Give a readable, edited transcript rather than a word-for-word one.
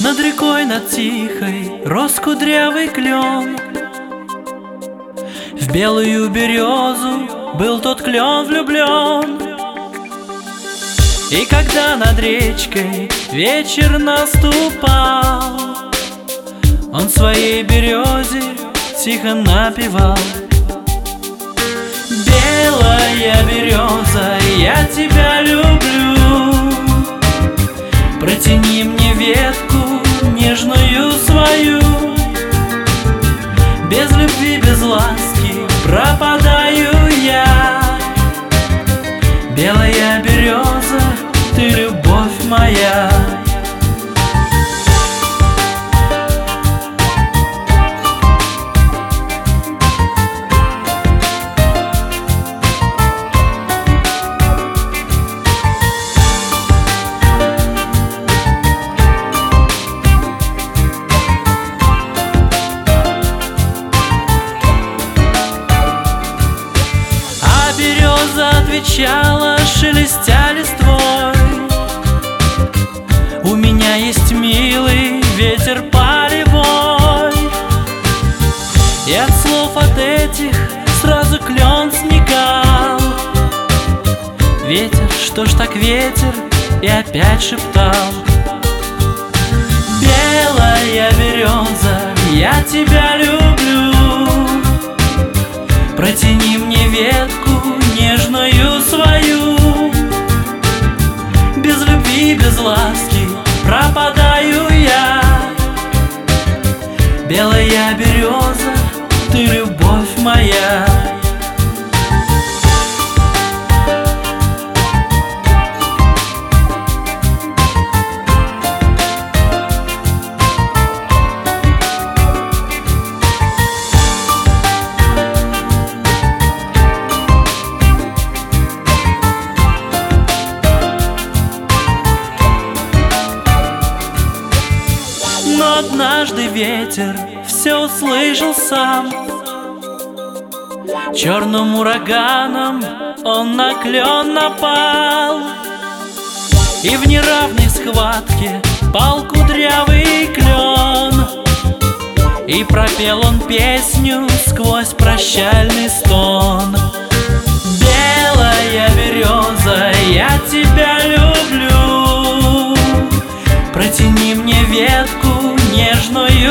Над рекой, над тихой, рос кудрявый клен. В белую березу был тот клен влюблен. И когда над речкой вечер наступал, он своей березе тихо напевал: белая береза, я тебя люблю, протяни мне ветку нежную свою. Без любви, без ласки пропадаю я. Белая береза, ты любовь моя. Береза отвечала, шелестя листвой: у меня есть милый ветер полевой. И от слов от этих сразу клен сникал. Ветер, что ж так ветер? И опять шептал: белая береза, я тебя люблю, протяни мне ветку нежную свою. Без любви, без ласки пропадаю я. Белая береза, ты любовь моя. Но однажды ветер все услышал сам. Черным ураганом он на клен напал. И в неравной схватке пал кудрявый клен. И пропел он песню сквозь прощальный стон: белая береза, я тебя люблю, протяни мне ветку нежную